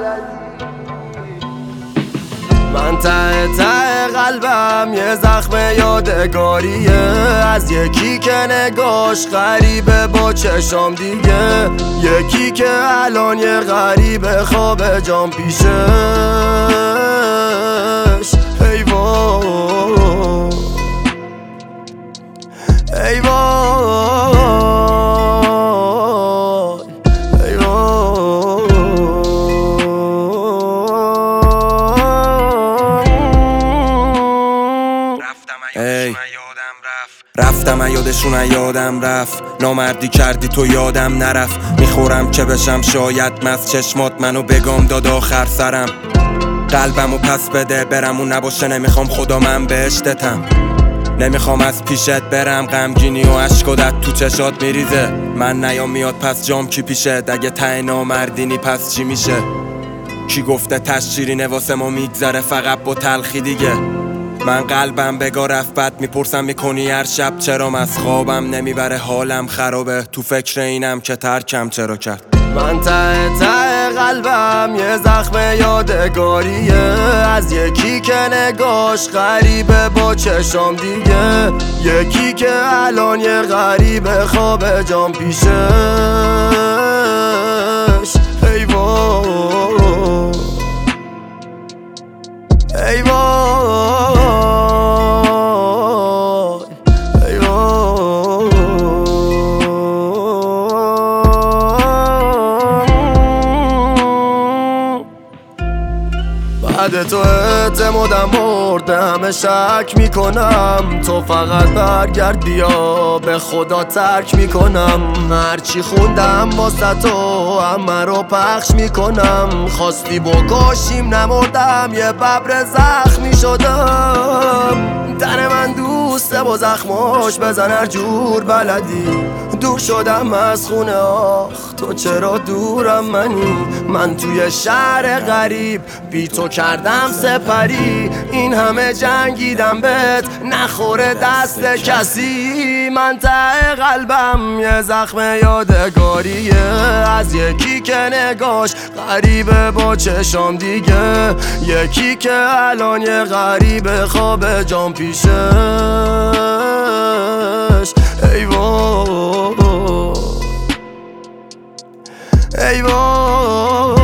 من ته ته قلبم یه زخم یادگاریه از یکی که نگاش غریبه با چشام دیگه، یکی که الان یه غریبه خواب جام پیشش. ای وای ای وای ای وای. رفتم یادشون یادم رفت، نامردی کردی تو یادم نرفت. میخورم که بشم شاید مست، چشمات منو بگم داد آخر سرم. قلبمو پس بده برم اون نباشه، نمیخوام خدا من بهشتتم. نمیخوام از پیشت برم، غمگینی و عشقات تو چشات میریزه. من نیام میاد پس جام کی پیشه، اگه ته نامردینی پس چی میشه؟ کی گفته تشیرینه واسه ما میگذره فقط با تلخی دیگه؟ من قلبم بگا رفت بد میپرسم میکنی هر شب چرام، از خوابم نمیبره حالم خرابه، تو فکر اینم که ترکم چرا کرد. من ته ته قلبم یه زخم یادگاریه از یکی که نگاش غریبه با چشام دیگه، یکی که الان یه غریبه خواب جام پیشش. ای وای ای وای ای وای. بعد تو اعتمادم مرده، همه شک میکنم تو فقط برگرد بیا، به خدا ترک میکنم. هرچی خوندم واسه تو همه رو پخش میکنم، خواستی بکشیم نمردم یه ببر زخمی شدم. تن من دوسته با زخماش بزن هر جور بلدی، دور شدم از خونه آخ تو چرا دورم منی؟ من توی شهر غریب بی تو کردم سپری، این همه جنگیدم بهت نخوره دست کسی. من ته قلبم یه زخم یادگاریه از یکی که نگاش غریبه با چشام دیگه، یکی که الان یه غریبه خواب جام پیشش. ای وای ای وای